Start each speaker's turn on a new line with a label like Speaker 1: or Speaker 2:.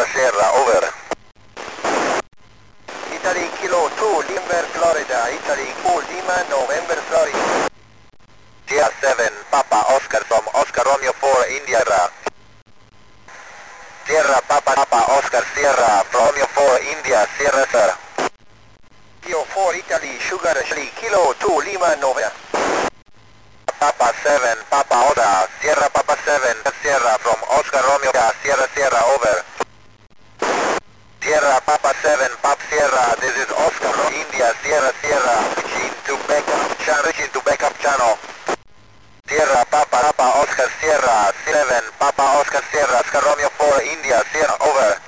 Speaker 1: Sierra Sierra, over.
Speaker 2: Italy Kilo 2, Lima, Florida. Italy 2, Lima, November, Florida.
Speaker 1: Sierra 7, Papa Oscar from Oscar Romeo 4, India. Sierra Papa Papa Oscar Sierra from Romeo 4, India, Sierra Sir.
Speaker 2: Kilo 4, Italy, Sugar, Kilo 2, Lima, November.
Speaker 1: Papa 7, Papa Oda, Sierra Papa 7, Sierra from Oscar Romeo, Sierra Sierra, over. Sierra Papa 7, Papa Sierra, this is Oscar from India, Sierra Sierra, reaching to backup channel. Sierra Papa Papa Oscar Sierra 7, Papa Oscar Sierra, Oscar Romeo 4, India, Sierra, over.